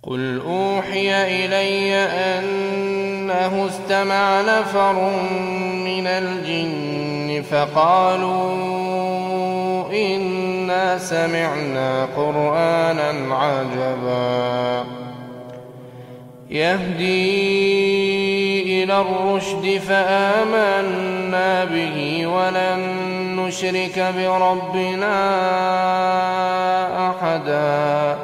قل أوحي إلي أنه استمع نفر من الجن فقالوا إنا سمعنا قرآنا عجبا يهدي إلى الرشد فآمنا به ولن نشرك بربنا أحدا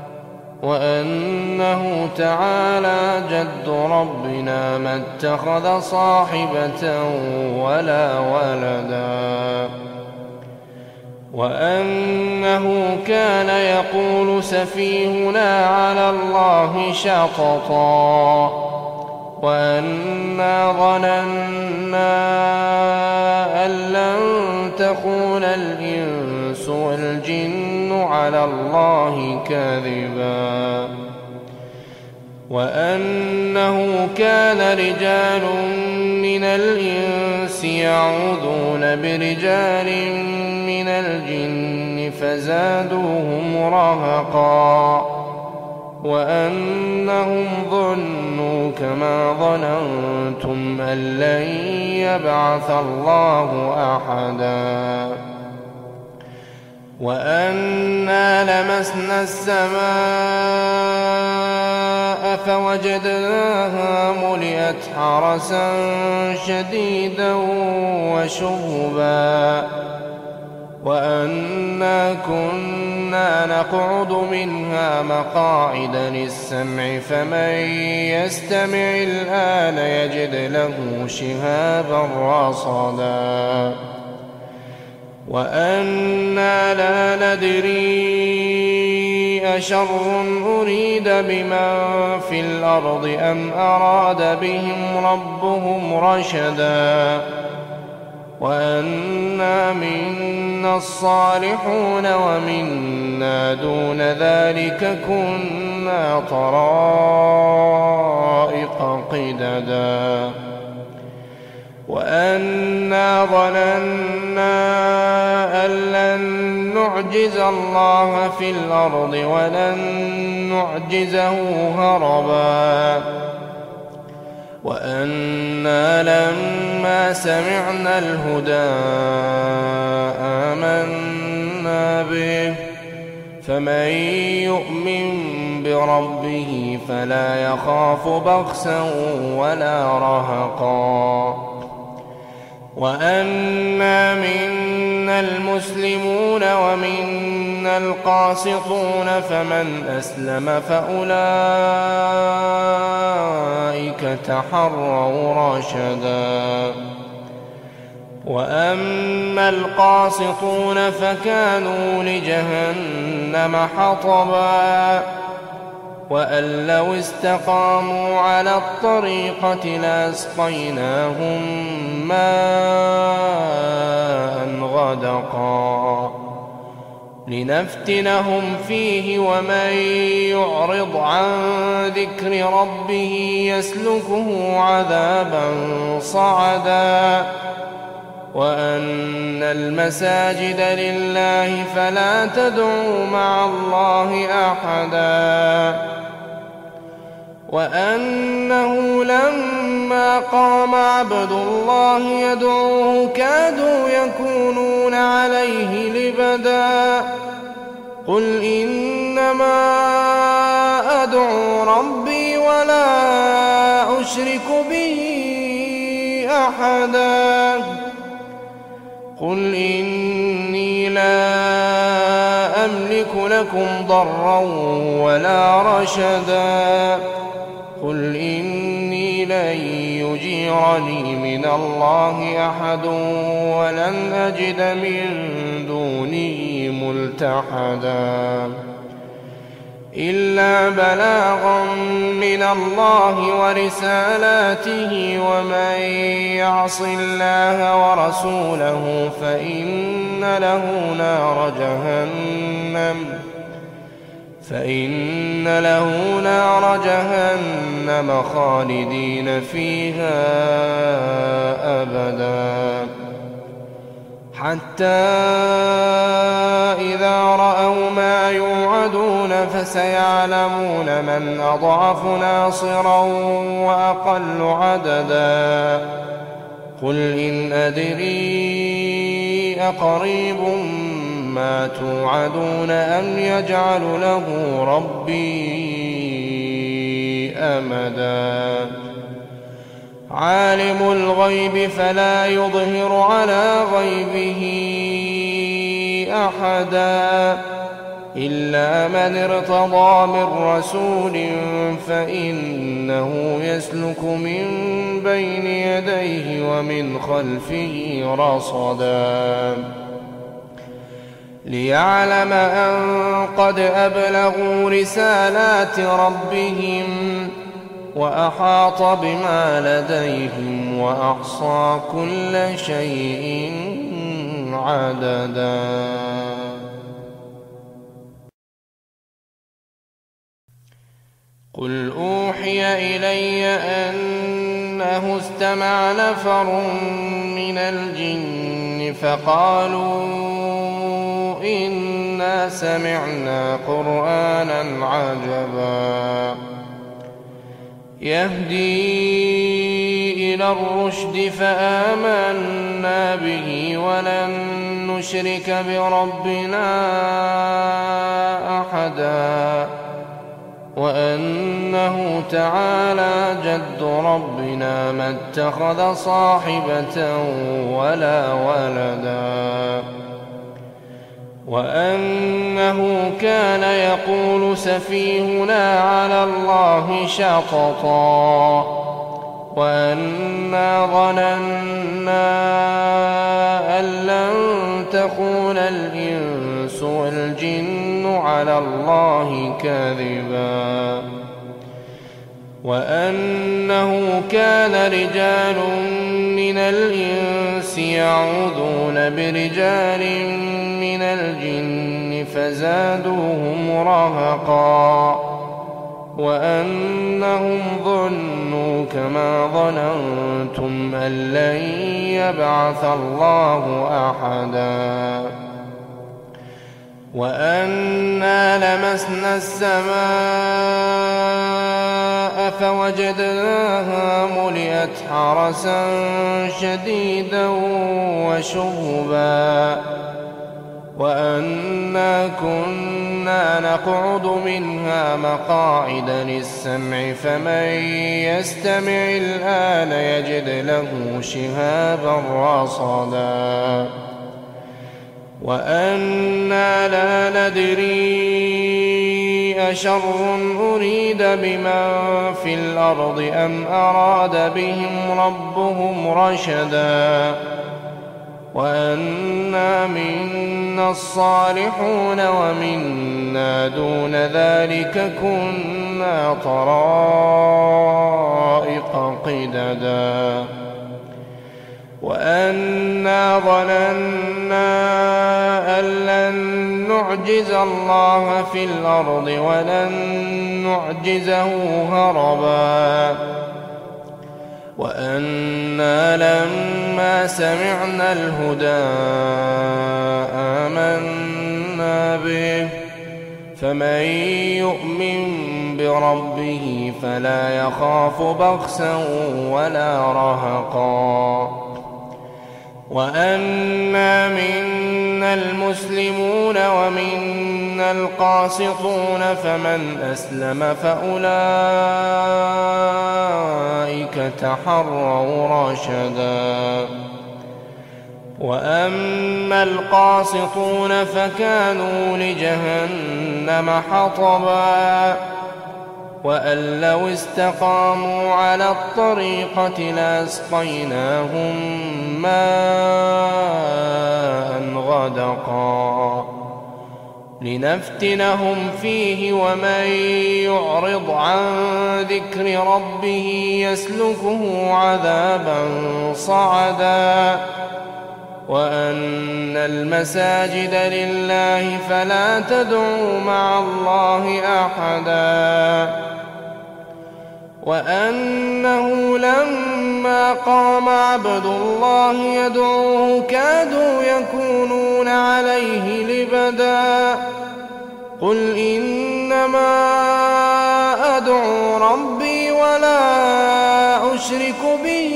وأنه تعالى جد ربنا ما اتخذ صاحبة ولا ولدا وأنه كان يقول سفيهنا على الله شططا وأنا ظننا أن لن تكون الإنس والجن على الله كاذبا وأنه كان رجال من الإنس يعوذون برجال من الجن فزادوهم رهقا وأنهم ظنوا كما ظننتم أن لن يبعث الله أحدا وأنا لمسنا السماء فوجدناها ملئت حرسا شديدا وشهبا وأنا كنا نقعد منها مقاعد للسمع فمن يستمع الآن يجد له شهابا رصدا وأنا لا ندري أشر أريد بمن في الأرض أم أراد بهم ربهم رشدا وأنا منا الصالحون ومنا دون ذلك كنا طرائق قددا وأنا ظننا أن لن نعجز الله في الأرض ولن نعجزه هربا وأنا لما سمعنا الهدى آمنا به فمن يؤمن بربه فلا يخاف بخسا ولا رهقا وأنا منا المسلمون ومنا القاسطون فمن أسلم فأولئك تحروا رشدا وأما القاسطون فكانوا لجهنم حطبا وأن لو استقاموا على الطريقة لأسقيناهم ماء غدقا لنفتنهم فيه ومن يعرض عن ذكر ربه يسلكه عذابا صعدا وأن المساجد لله فلا تدعوا مع الله أحدا وأنه لما قام عبد الله يدعوه كادوا يكونون عليه لبدا قل إنما أدعو ربي ولا أشرك به أحدا قل إني لا أملك لكم ضرا ولا رشدا قل إني لن يجيرني من الله أحد ولن أجد من دونه ملتحدا إلا بلاغا من الله ورسالاته ومن يعص الله ورسوله فإن له نار جهنم خالدين فيها أبدا حتى إذا رأوا ما يوعدون فسيعلمون من أضعف ناصرا وأقل عددا قل إن أدري أقريب ما توعدون أم يجعل له ربي أمدا عالم الغيب فلا يظهر على غيبه أحدا إلا من ارتضى من رسول فإنه يسلك من بين يديه ومن خلفه رصدا ليعلم أن قد أبلغوا رسالات ربهم وأحاط بما لديهم وأحصى كل شيء عددا قل أوحي إلي أنه استمع نفر من الجن فقالوا إنا سمعنا قرآنا عجبا يهدي إلى الرشد فآمنا به ولن نشرك بربنا أحدا وأنه تعالى جد ربنا ما اتخذ صاحبة ولا ولدا وأنه كان يقول سفيهنا على الله شططا وأنا ظننا أن لن تكون الإنس والجن على الله كاذبا وأنه كان رجال من الإنس يعوذون برجال من الجن فزادوهم رهقا وأنهم ظنوا كما ظننتم أن لن يبعث الله أحدا وأنا لمسنا السماء فوجدناها ملئت حرسا شديدا وشهبا وأنا كنا نقعد منها مقاعد للسمع فمن يستمع الآن يجد له شهابا رصدا وأنا لا ندري أشر أريد بمن في الأرض أم أراد بهم ربهم رشدا وأنا منا الصالحون ومنا دون ذلك كنا طرائق قددا وأنا ظننا أن لن نعجز الله في الأرض ولن نعجزه هربا وأنا لما سمعنا الهدى آمنا به فمن يؤمن بربه فلا يخاف بخسا ولا رهقا وأنا منا المسلمون ومنا القاسطون فمن أسلم فأولئك تحروا رشدا وأما القاسطون فكانوا لجهنم حطبا وأن لو استقاموا على الطريقة لأسقيناهم ماء غدقا لنفتنهم فيه ومن يعرض عن ذكر ربه يسلكه عذابا صعدا وأن المساجد لله فلا تدعوا مع الله أحدا وأنه لما قام عبد الله يدعوه كادوا يكونون عليه لبدا قل إنما أدعو ربي ولا أشرك به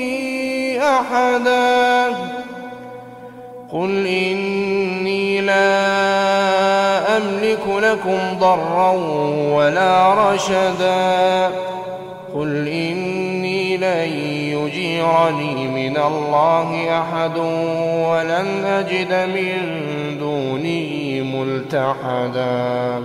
أحدا قل إني لا أملك لكم ضرا ولا رشدا قل إني لن يجيرني من الله أحد ولن أجد من دونه ملتحدا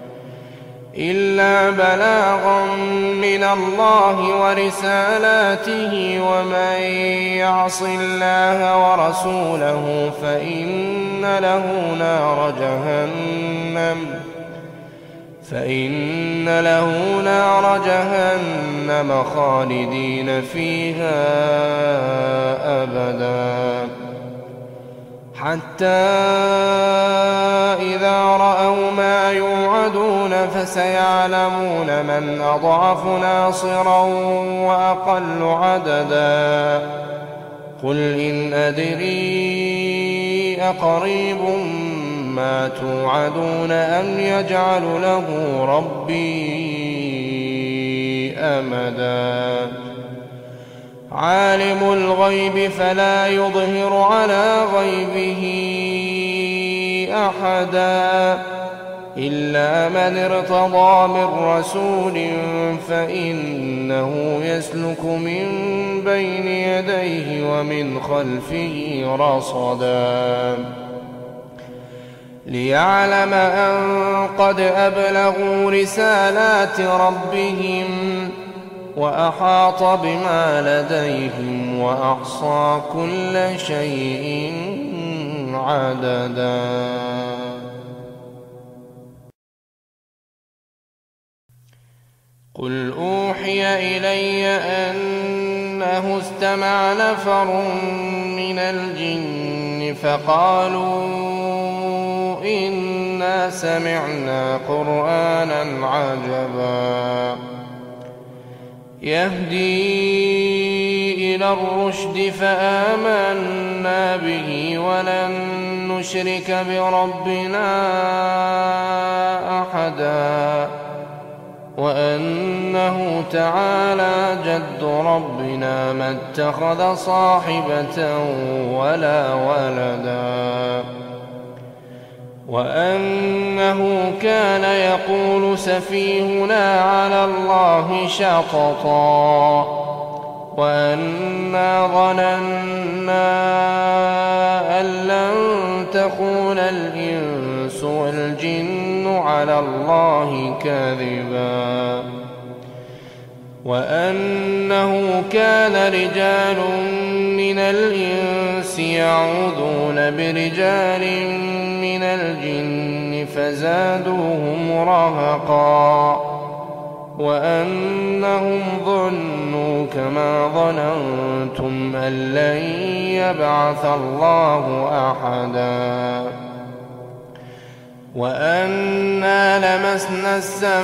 إلا بلاغا من الله ورسالاته ومن يعص الله ورسوله فإن له نار جهنم خالدين فيها أبدا حتى إذا رأوا ما يوعدون فسيعلمون من أضعف ناصرا وأقل عددا قل إن أدري أقريب ما توعدون أم يجعل له ربي أمدا عالم الغيب فلا يظهر على غيبه أحدا إلا من ارتضى من رسول فإنه يسلك من بين يديه ومن خلفه رصدا ليعلم أن قد أبلغوا رسالات ربهم وأحاط بما لديهم وأحصى كل شيء عددا قل أوحي إلي أنه استمع نفر من الجن فقالوا إنا سمعنا قرآنا عجبا يهدي إلى الرشد فآمنا به ولن نشرك بربنا أحدا وأنه تعالى جد ربنا ما اتخذ صاحبة ولا ولدا وأنه كان يقول سفيهنا على الله شططا وأنا ظننا أن لن تكون الإنس والجن على الله كاذبا وأنه كان رجال من الإنس يعوذون برجال من الجن فزادوهم رهقا وأنهم ظنوا كما ظننتم أن لن يبعث الله أحدا وأنا لمسنا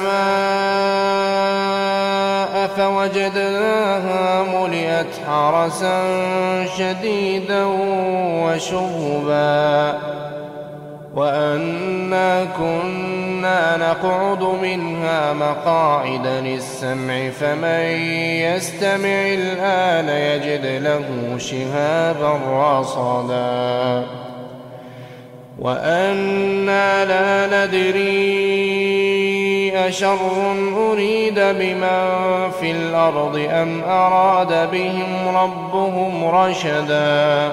السماء فوجدناها ملئت حرسا شديدا وشهبا وأنا كنا نقعد منها مقاعد للسمع فمن يستمع الآن يجد له شهابا رصدا وأنا لا ندري أشر أريد بمن في الأرض أم أراد بهم ربهم رشدا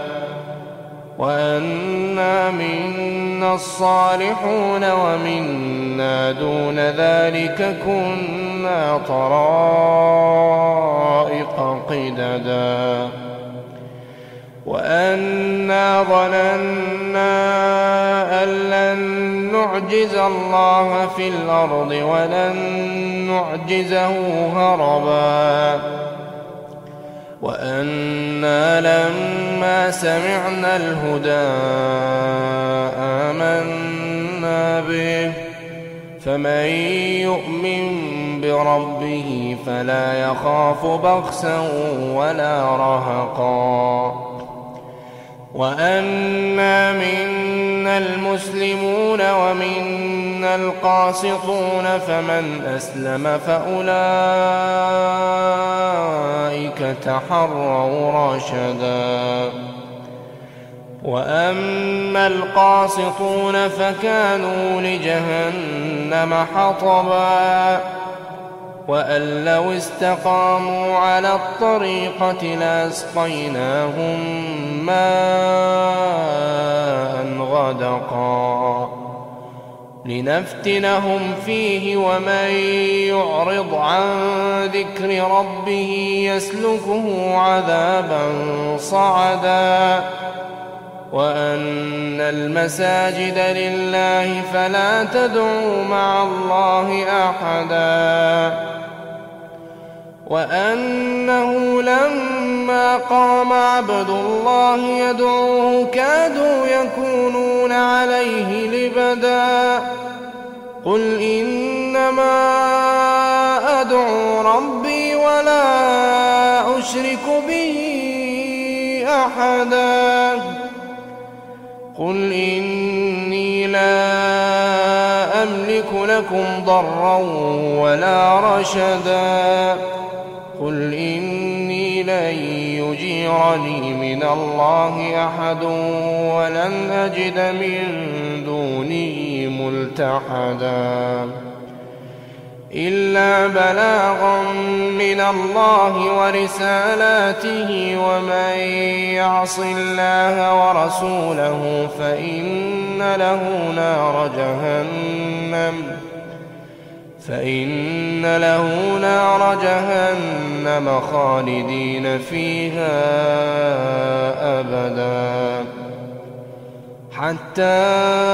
وأنا منا الصالحون ومنا دون ذلك كنا طرائق قددا وأنا ظننا أن لن نعجز الله في الأرض ولن نعجزه هربا وأنا لما سمعنا الهدى آمنا به فمن يؤمن بربه فلا يخاف بخسا ولا رهقا وأنا منا المسلمون ومنا القاسطون فمن أسلم فأولئك تحروا رشدا وأما القاسطون فكانوا لجهنم حطبا وأن لو استقاموا على الطريقة لأسقيناهم ماء غدقا لنفتنهم فيه ومن يعرض عن ذكر ربه يسلكه عذابا صعدا وأن المساجد لله فلا تدعوا مع الله أحدا وأنه لما قام عبد الله يدعوه كادوا يكونون عليه لبدا قل إنما أدعو ربي ولا أشرك به أحدا قل إني لا أملك لكم ضرا ولا رشدا قل إني لن يجيرني من الله أحد ولن أجد من دونه ملتحدا إلا بلاغا من الله ورسالاته ومن يعص الله ورسوله فإن له نار جهنم خالدين فيها أبدا حتى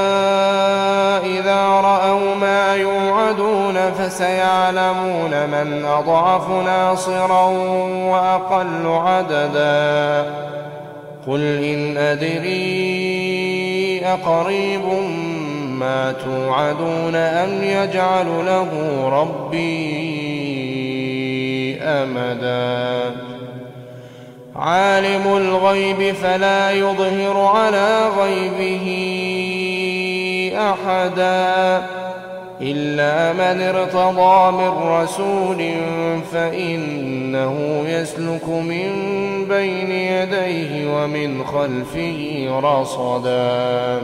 إذا رأوا ما يوعدون فسيعلمون من أضعف ناصرا وأقل عددا قل إن أدري أقريب ما توعدون أم يجعل له ربي أمدا عالم الغيب فلا يظهر على غيبه أحدا إلا من ارتضى من رسول فإنه يسلك من بين يديه ومن خلفه رصدا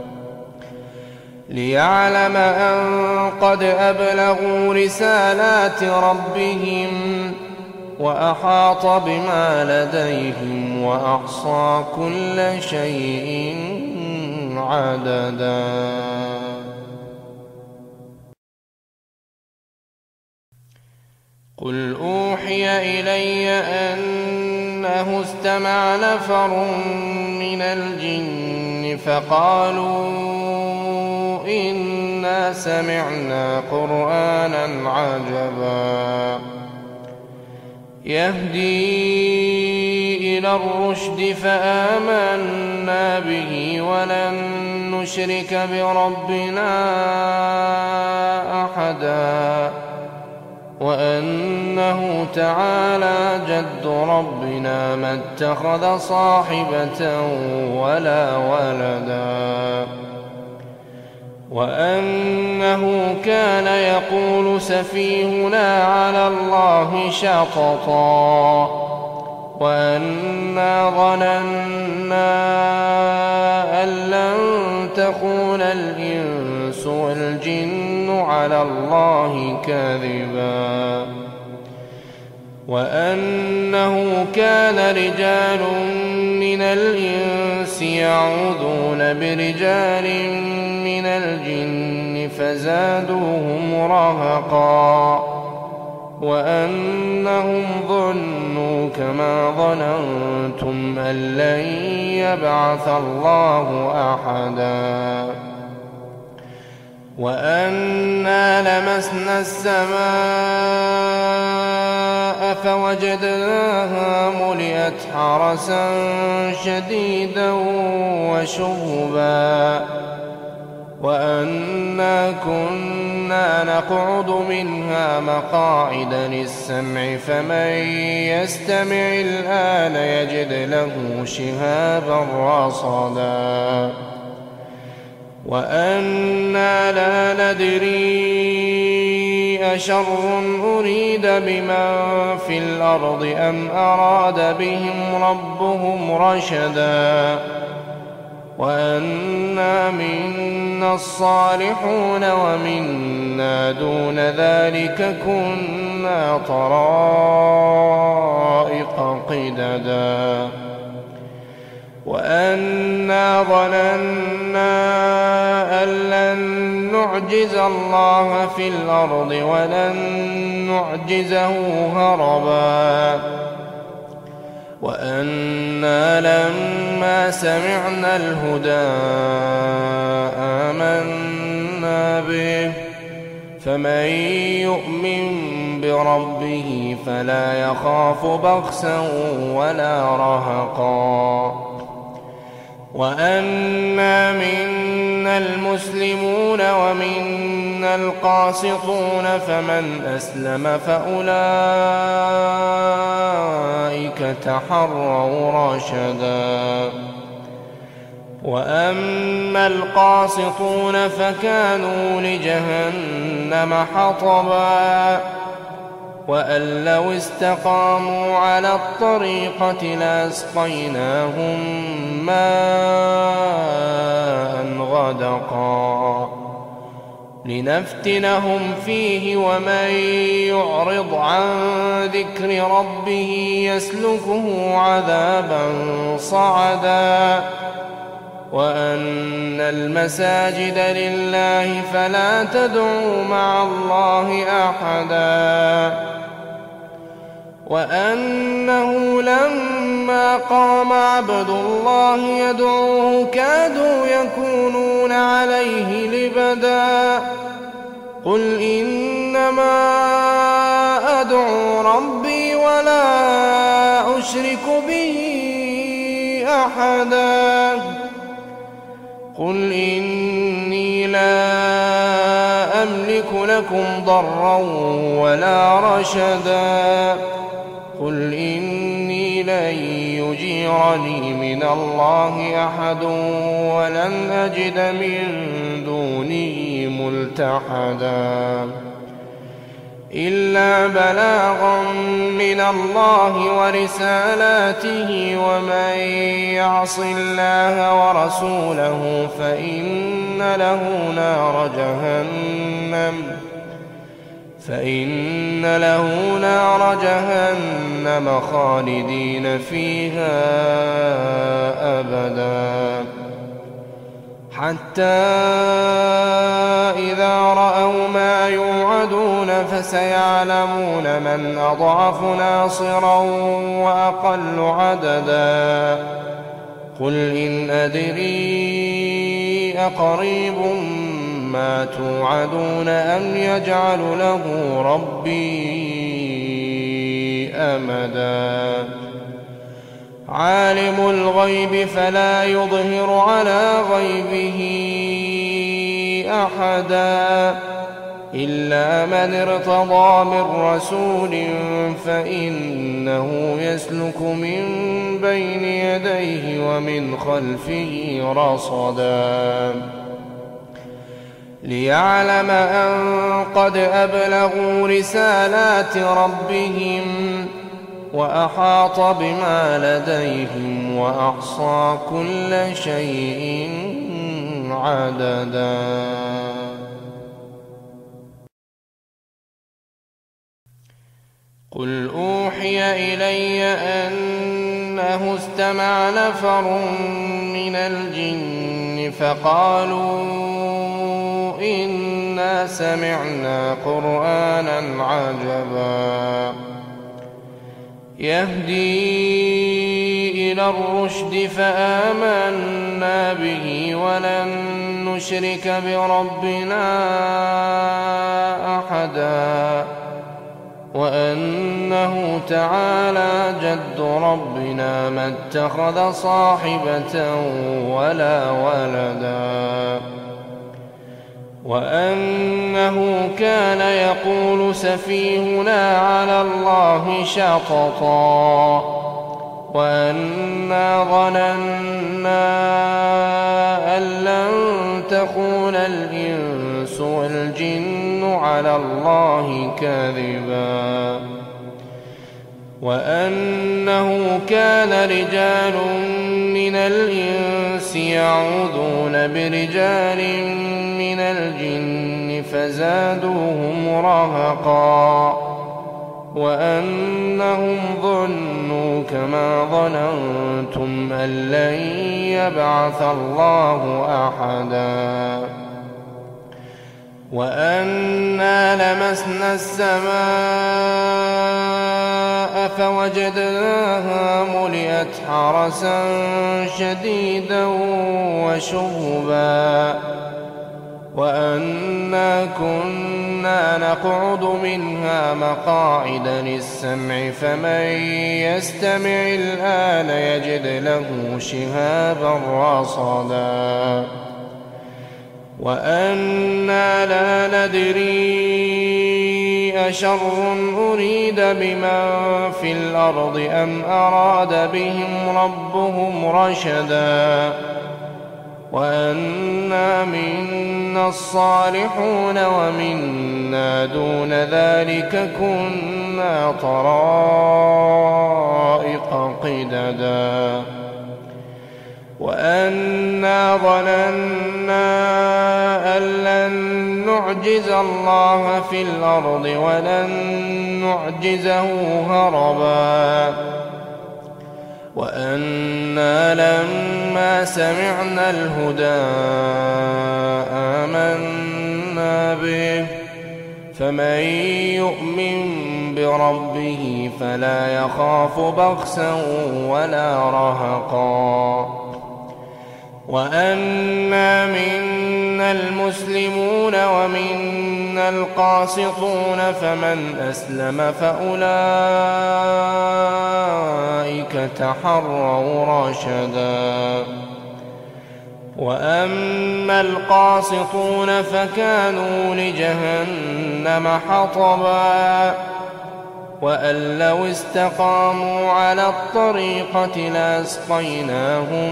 ليعلم أن قد أبلغوا رسالات ربهم وأحاط بما لديهم وأحصى كل شيء عددا قل أوحي إلي أنه استمع نفر من الجن فقالوا إنا سمعنا قرآنا عجبا يهدي إلى الرشد فآمنا به ولن نشرك بربنا أحدا وأنه تعالى جد ربنا ما اتخذ صاحبة ولا ولدا وأنه كان يقول سفيهنا على الله شططا وأنا ظننا أن لن تكون الإنس والجن على الله كاذبا وأنه كان رجال من الإنس يعوذون برجال من الجن فزادوهم رهقا وأنهم ظنوا كما ظننتم أن لن يبعث الله أحدا وأنا لمسنا السماء فوجدناها ملئت حرسا شديدا وشهبا وأنا كنا نقعد منها مقاعد للسمع فمن يستمع الآن يجد له شهابا رصدا وأنا لا ندري أشر أريد بمن في الأرض أم أراد بهم ربهم رشدا وأنا منا الصالحون ومنا دون ذلك كنا طرائق قددا وأنا ظننا أن لن نعجز الله في الأرض ولن نعجزه هربا وأنا لما سمعنا الهدى آمنا به فمن يؤمن بربه فلا يخاف بخسا ولا رهقا وأنا منا المسلمون ومنا القاسطون فمن أسلم فأولئك تحروا رشدا وأما القاسطون فكانوا لجهنم حطبا وأن لو استقاموا على الطريقة لأسقيناهم ماء غدقا لنفتنهم فيه ومن يعرض عن ذكر ربه يسلكه عذابا صعدا وأن المساجد لله فلا تدعوا مع الله أحدا وأنه لما قام عبد الله يدعوه كادوا يكونون عليه لبدا قل إنما أدعو ربي ولا أشرك به أحدا قل إني لا أملك لكم ضرا ولا رشدا قل إني لن يجيرني من الله أحد ولن أجد من دونه ملتحدا إلا بلاغا من الله ورسالاته ومن يعص الله ورسوله فإن له نار جهنم خالدين فيها أبدا حتى إذا رأوا ما يوعدون فسيعلمون من أضعف ناصرا وأقل عددا قل إن أدري أقريب ما توعدون أم يجعل له ربي أمدا عالم الغيب فلا يظهر على غيبه أحدا إلا من ارتضى من رسول فإنه يسلك من بين يديه ومن خلفه رصدا ليعلم أن قد أبلغوا رسالات ربهم وأحاط بما لديهم وأحصى كل شيء عددا قل أوحي إلي أنه استمع نفر من الجن فقالوا إنا سمعنا قرآنا عجبا يهدي إلى الرشد فآمنا به ولن نشرك بربنا أحدا وأنه تعالى جد ربنا ما اتخذ صاحبة ولا ولدا وأنه كان يقول سفيهنا على الله شططا وأنا ظننا أن لن تكون الإنس والجن على الله كاذبا وأنه كان رجال من الإنس يعوذون برجال من الجن فزادوهم رهقا وأنهم ظنوا كما ظننتم أن لن يبعث الله أحدا وأنا لمسنا السماء فوجدناها ملئت حرسا شديدا وشهبا وأنا كنا نقعد منها مقاعد للسمع فمن يستمع الآن يجد له شهابا رصدا وأنا لا ندري أشر أريد بمن في الأرض أم أراد بهم ربهم رشدا وأنا منا الصالحون ومنا دون ذلك كنا طرائق قددا وأنا ظننا أن لن نعجز الله في الأرض ولن نعجزه هربا وأنا لما سمعنا الهدى آمنا به فمن يؤمن بربه فلا يخاف بخسا ولا رهقا وأنا منا المسلمون ومنا القاسطون فمن أسلم فأولئك تحروا رشدا وأما القاسطون فكانوا لجهنم حطبا وأن لو استقاموا على الطريقة لأسقيناهم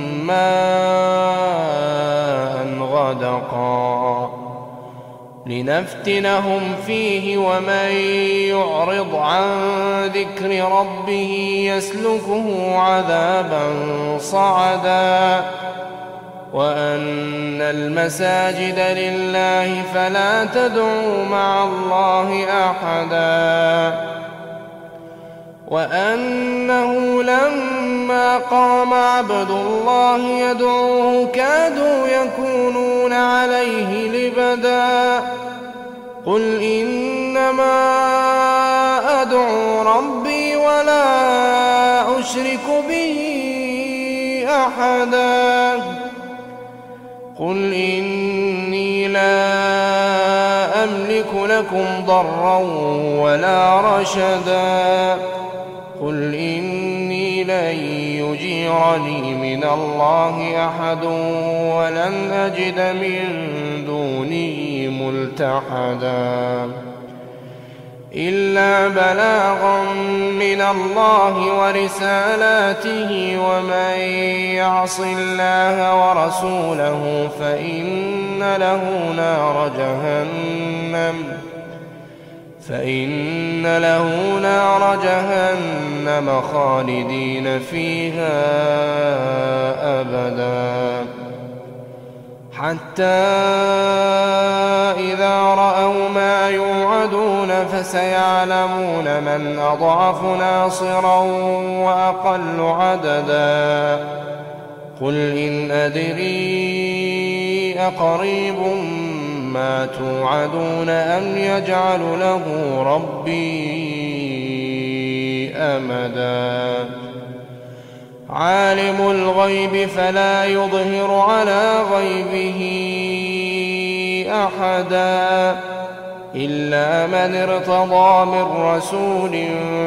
ماء غدقا لنفتنهم فيه ومن يعرض عن ذكر ربه يسلكه عذابا صعدا وأن المساجد لله فلا تدعوا مع الله أحدا وأنه لما قام عبد الله يدعوه كادوا يكونون عليه لبدا قل إنما أدعو ربي ولا أشرك به أحدا قل إني لا أملك لكم ضرا ولا رشدا قل إني لن يجيرني من الله أحد ولن أجد من دونه ملتحدا إلا بلاغا من الله ورسالاته ومن يعص الله ورسوله فإن له نار جهنم خالدين فيها أبدا حتى إذا رأوا ما يوعدون فسيعلمون من أضعف ناصرا وأقل عددا قل إن أدري أقريب ما توعدون أم يجعل له ربي أمدا عالم الغيب فلا يظهر على غيبه أحدا إلا من ارتضى من رسول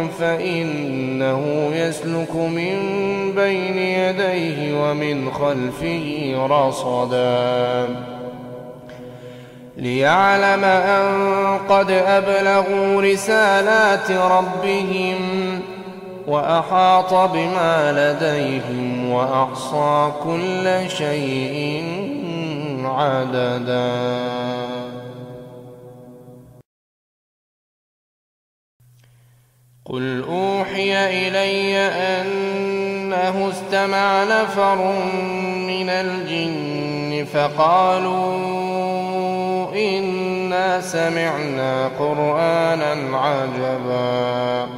فإنه يسلك من بين يديه ومن خلفه رصدا ليعلم أن قد أبلغوا رسالات ربهم وأحاط بما لديهم وأحصى كل شيء عددا. قل أوحي إلي أنه استمع نفر من الجن فقالوا إنا سمعنا قرآنا عجبا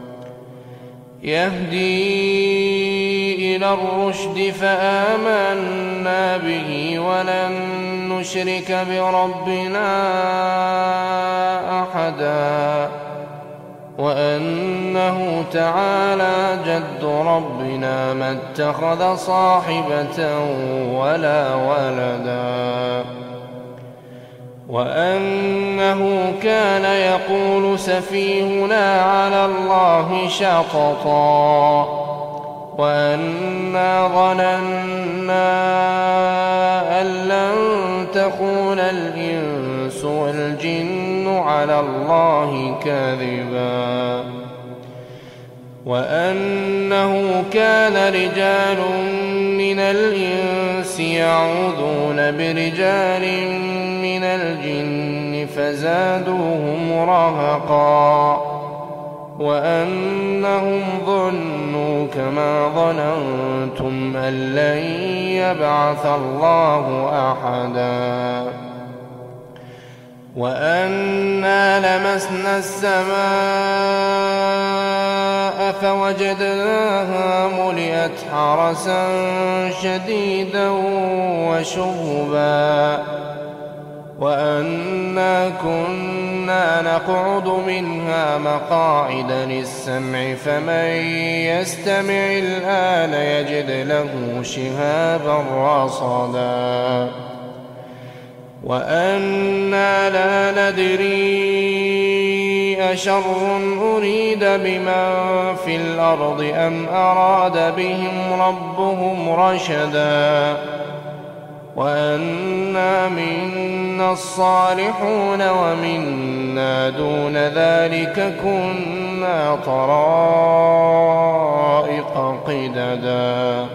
يهدي إلى الرشد فآمنا به ولن نشرك بربنا أحدا وأنه تعالى جد ربنا ما اتخذ صاحبة ولا ولدا وأنه كان يقول سفيهنا على الله شططا وأنا ظننا أن لن تكون الإنس والجن على الله كاذبا وأنه كان رجال من الإنس يعوذون برجال من الجن فزادوهم رهقا وأنهم ظنوا كما ظننتم أن لن يبعث الله أحدا وأنا لمسنا السماء فوجدناها ملئت حرسا شديدا وشهبا وأنا كنا نقعد منها مقاعد للسمع فمن يستمع الآن يجد له شهابا رصدا وأنا لا ندري أشر أريد بمن في الأرض أم أراد بهم ربهم رشدا وأنا منا الصالحون ومنا دون ذلك كنا طرائق قددا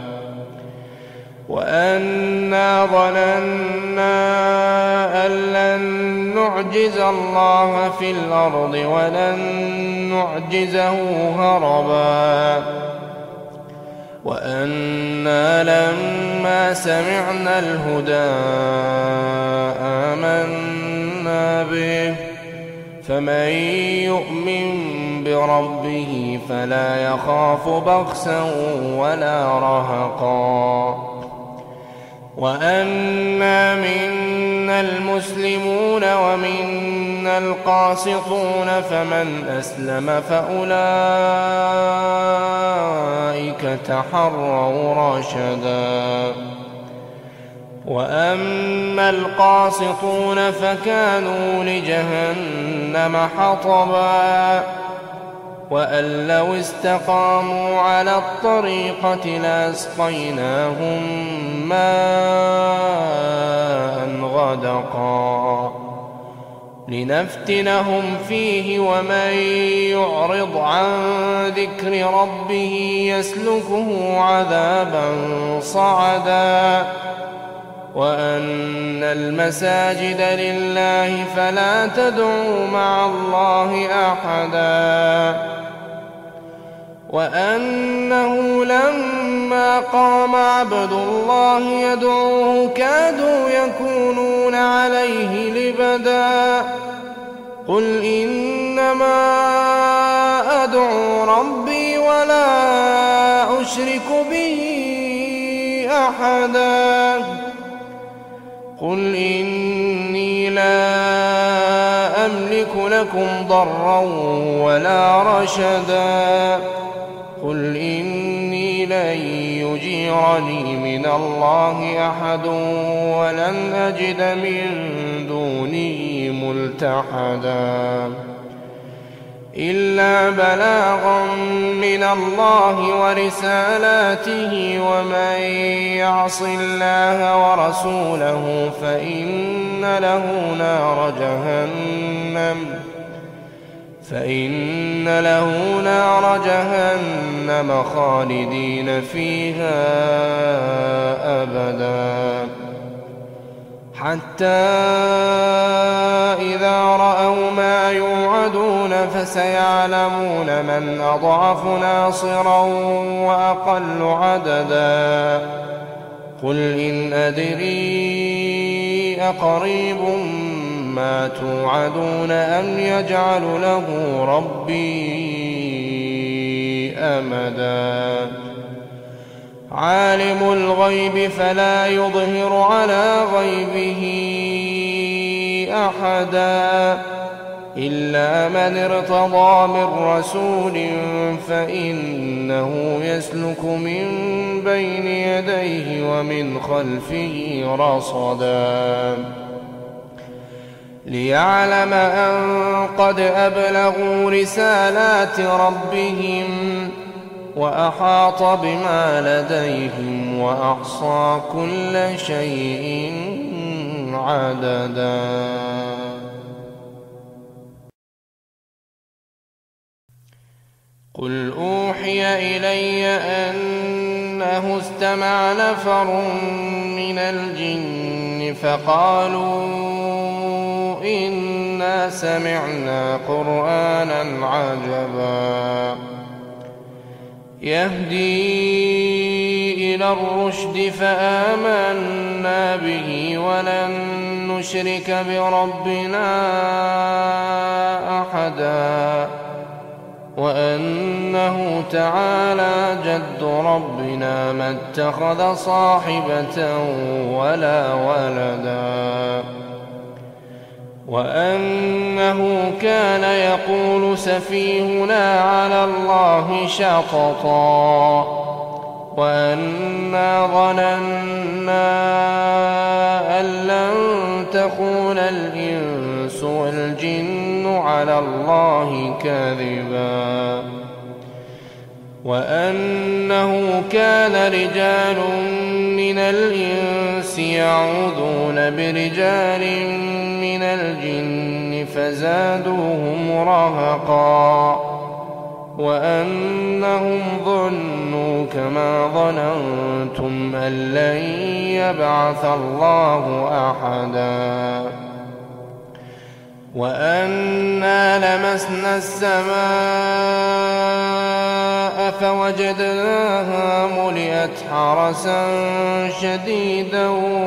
وأنا ظننا أن لن نعجز الله في الأرض ولن نعجزه هربا وأنا لما سمعنا الهدى آمنا به فمن يؤمن بربه فلا يخاف بخسا ولا رهقا وأنا منا المسلمون ومنا القاسطون فمن أسلم فأولئك تحروا رشدا وأما القاسطون فكانوا لجهنم حطبا وأن لو استقاموا على الطريقة لأسقيناهم ماء غدقا لنفتنهم فيه ومن يعرض عن ذكر ربه يسلكه عذابا صعدا وأن المساجد لله فلا تدعوا مع الله أحدا وأنه لما قام عبد الله يدعوه كادوا يكونون عليه لبدا قل إنما أدعو ربي ولا أشرك به أحدا قل إني لا أملك لكم ضرا ولا رشدا قل إني لن يجيرني من الله أحد ولن أجد من دونه ملتحدا إلا بلاغا من الله ورسالاته ومن يعص الله ورسوله فإن فإن له نار جهنم خالدين فيها أبدا، حتى إذا رأوا ما يوعدون فسيعلمون من أضعف ناصرا وأقل عددا. قل إن أدري أقريب ما توعدون أم يجعل له ربي أمدا. عالم الغيب فلا يظهر على غيبه أحدا إلا من ارتضى من رسول فإنه يسلك من بين يديه ومن خلفه رصدا، ليعلم أن قد أبلغوا رسالات ربهم وأحاط بما لديهم وأحصى كل شيء عددا. قل أوحي إلي أنه استمع نفر من الجن فقالوا إنا سمعنا قرآنا عجبا يهدي إلى الرشد فآمنا به ولن نشرك بربنا أحدا، وأنه تعالى جد ربنا ما اتخذ صاحبة ولا ولدا، وأنه كان يقول سفيهنا على الله شططا، وأنا ظننا أن لن تكون الإنس والجن على الله كاذبا، وأنه كان رجال من الإنس يعوذون برجال من الجن فزادوهم رهقا، وأنهم ظنوا كما ظننتم أن لن يبعث الله أحدا، وأنا لمسنا السماء فوجدناها ملئت حرسا شديدا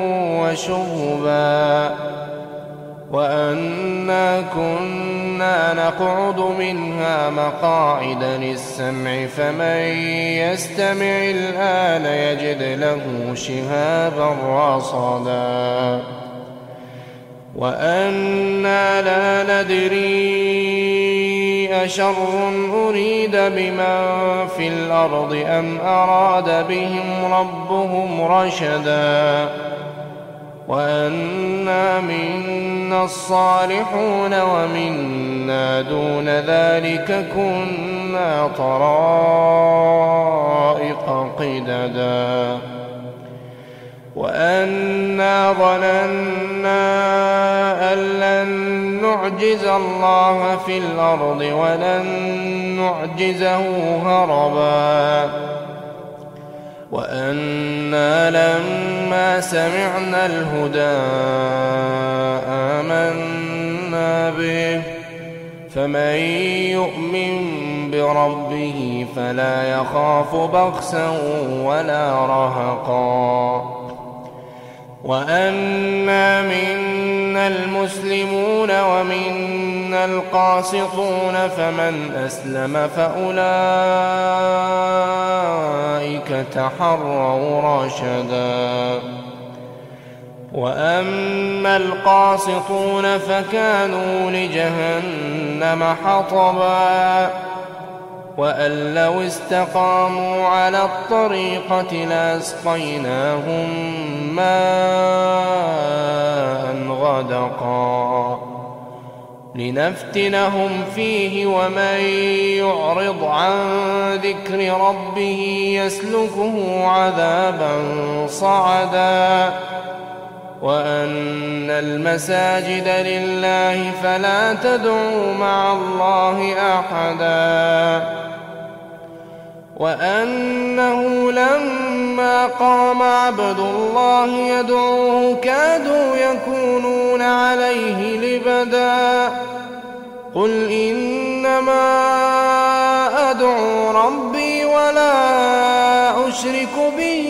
وشهبا، وأنا كنا نقعد منها مقاعد للسمع فمن يستمع الآن يجد له شهابا رصدا، وأنا لا ندري أشر أريد بمن في الأرض أم أراد بهم ربهم رشدا، وأنا منا الصالحون ومنا دون ذلك كنا طرائق قددا، وأنا ظننا أن لن نعجز الله في الأرض ولن نعجزه هربا، وأنا لما سمعنا الهدى آمنا به، فمن يؤمن بربه فلا يخاف بخسا ولا رهقا، وأنا منا المسلمون ومنا القاسطون فمن أسلم فأولئك تحروا رشدا، وأما القاسطون فكانوا لجهنم حطبا، وأن لو استقاموا على الطريقة لأسقيناهم ماء غدقا لنفتنهم فيه، ومن يعرض عن ذكر ربه يسلكه عذابا صعدا، وأن المساجد لله فلا تدعوا مع الله أحدا وأنه لما قام عبد الله يدعوه كادوا يكونون عليه لبدا قل إنما أدعو ربي ولا أشرك به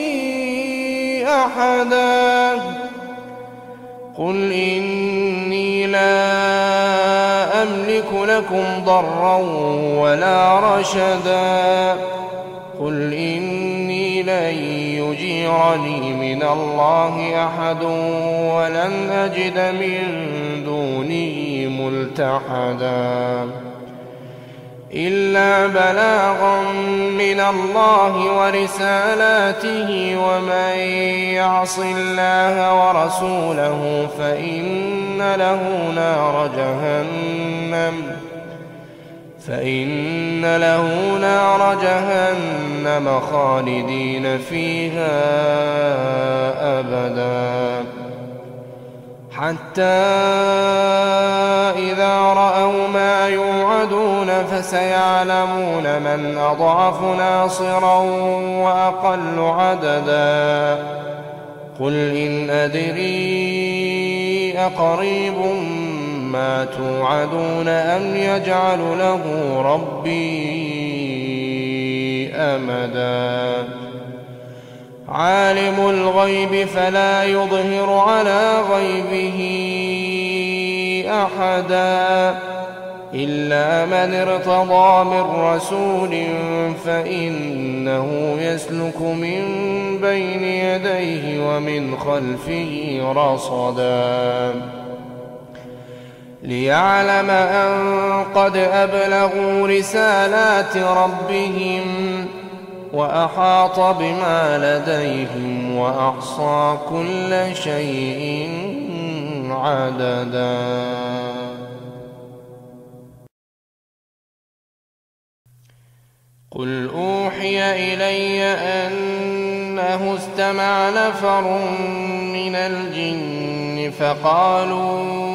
أحدا قل إني لا أملك لكم ضرا ولا رشدا قل إني لن يجيرني من الله أحد ولن أجد من دونه ملتحدا إلا بلاغا من الله ورسالاته ومن يعص الله ورسوله فإن له نار جهنم خالدين فيها أبدا حتى إذا رأوا ما يوعدون فسيعلمون من أضعف ناصرا وأقل عددا قل إن أدري أقريب ما توعدون أم يجعل له ربي أمدا عالم الغيب فلا يظهر على غيبه أحدا إلا من ارتضى من رسول فإنه يسلك من بين يديه ومن خلفه رصدا ليعلم أن قد أبلغوا رسالات ربهم وأحاط بما لديهم وأحصى كل شيء عددا قل أوحي إلي أنه استمع نفر من الجن فقالوا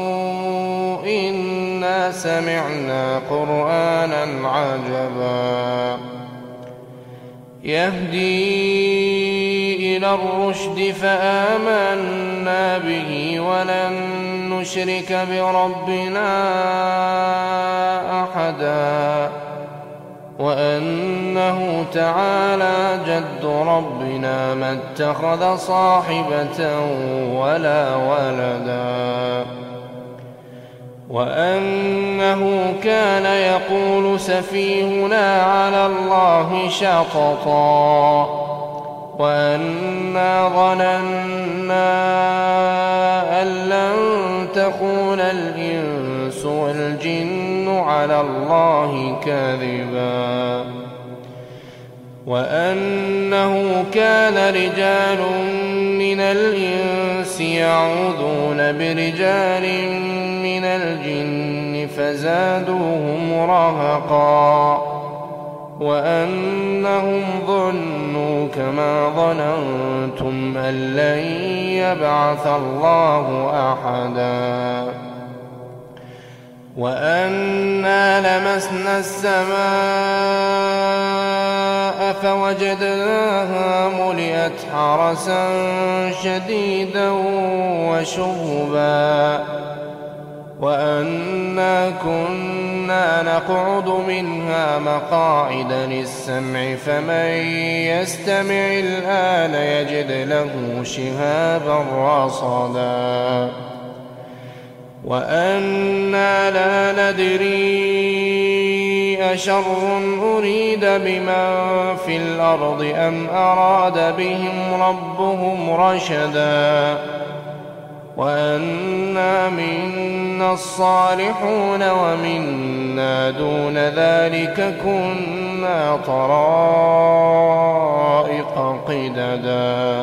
إنا سمعنا قرآنا عجبا يهدي إلى الرشد فآمنا به ولن نشرك بربنا أحدا وأنه تعالى جد ربنا ما اتخذ صاحبة ولا ولدا وأنه كان يقول سفيهنا على الله شططا وأنا ظننا أن لن تكون الإنس والجن على الله كاذبا وأنه كان رجال من الإنس يعوذون برجال من الجن فزادوهم رهقا وأنهم ظنوا كما ظننتم أن لن يبعث الله أحدا وأنا لمسنا السماء فوجدناها ملئت حرسا شديدا وشهبا وأنا كنا نقعد منها مقاعد للسمع فمن يستمع الآن يجد له شهابا رصدا وأنا لا ندري أشر أريد بمن في الأرض أم أراد بهم ربهم رشدا وأنا منا الصالحون ومنا دون ذلك كنا طرائق قددا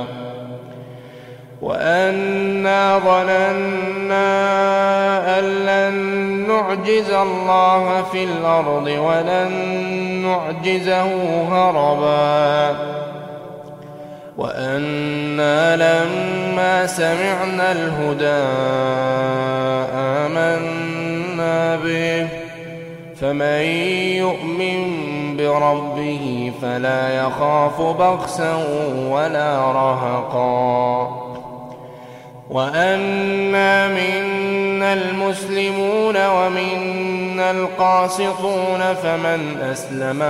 وأنا ظننا أن لن نعجز الله في الأرض ولن نعجزه هربا وأنا لما سمعنا الهدى آمنا به فمن يؤمن بربه فلا يخاف بخسا ولا رهقا وأنا منا المسلمون ومنا القاسطون فمن أسلم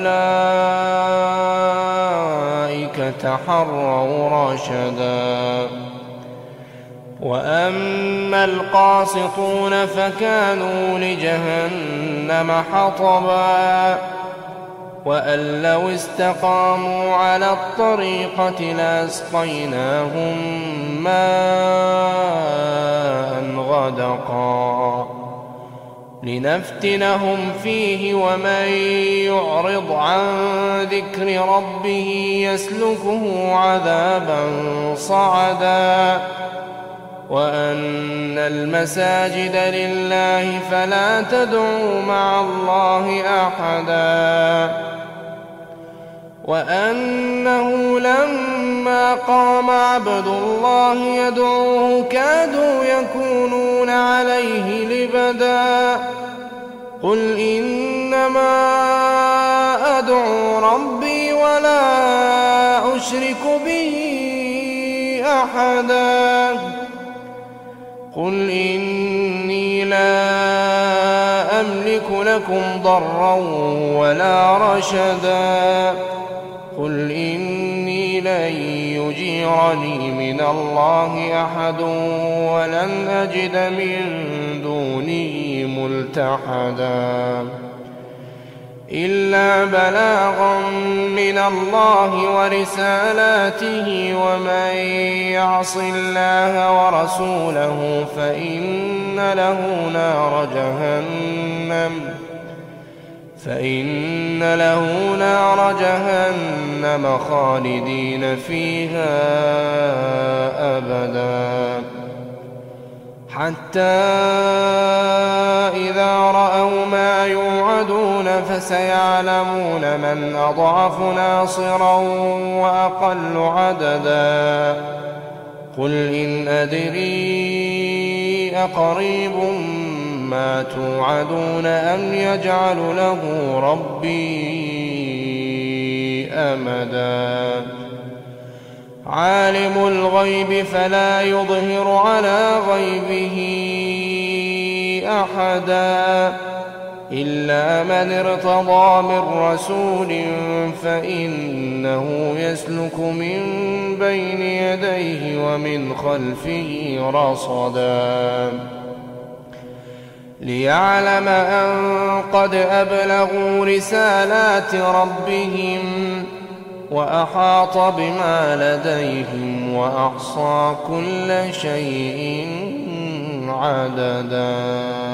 فأولئك تحروا رشدا وأما القاسطون فكانوا لجهنم حطبا وأن لو استقاموا على الطريقة لأسقيناهم ماء غدقا لنفتنهم فيه ومن يعرض عن ذكر ربه يسلكه عذابا صعدا وأن المساجد لله فلا تدعوا مع الله أحدا وأنه لما قام عبد الله يدعوه كادوا يكونون عليه لبدا قل إنما أدعو ربي ولا أشرك به أحدا قل إني لا أملك لكم ضرا ولا رشدا قل إني لن يجيرني من الله أحد ولن أجد من دونه ملتحدا إلا بلاغا من الله ورسالاته ومن يعص الله ورسوله فإن له نار جهنم خالدين فيها أبدا حتى إذا رأوا ما يوعدون فسيعلمون من أضعف ناصرا وأقل عددا قل إن أدري أقريب ما توعدون أم يجعل له ربي أمدا عالم الغيب فلا يظهر على غيبه أحدا إلا من ارتضى من رسول فإنه يسلك من بين يديه ومن خلفه رصدا ليعلم أن قد أبلغوا رسالات ربهم وأحاط بما لديهم وأحصى كل شيء عددا.